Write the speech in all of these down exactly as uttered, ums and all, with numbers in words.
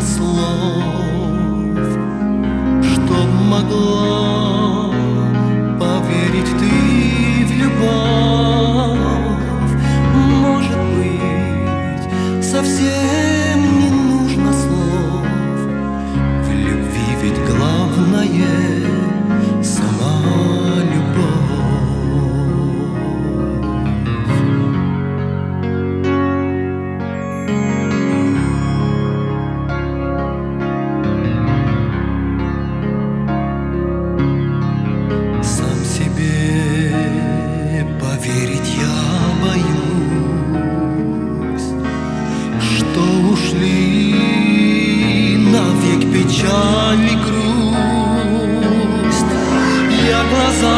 слов, чтоб могла поверить ты в любовь. Может быть, совсем не нужно слов, в любви ведь главное сама любовь. Поверить я боюсь, что ушли навек печаль и грусть. Я глаза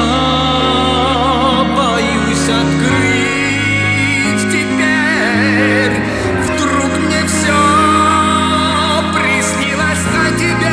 боюсь открыть теперь. Вдруг мне все приснилось о тебе.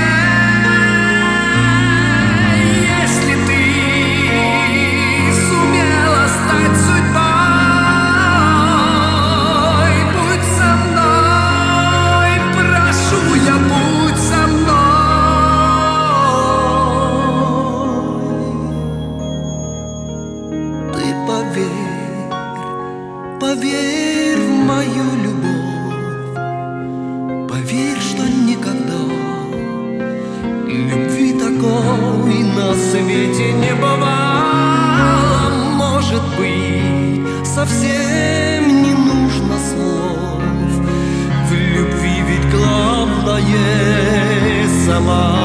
Поверь в мою любовь, поверь, что никогда любви такой на свете не бывало. Может быть, совсем не нужно слов, в любви ведь главное сама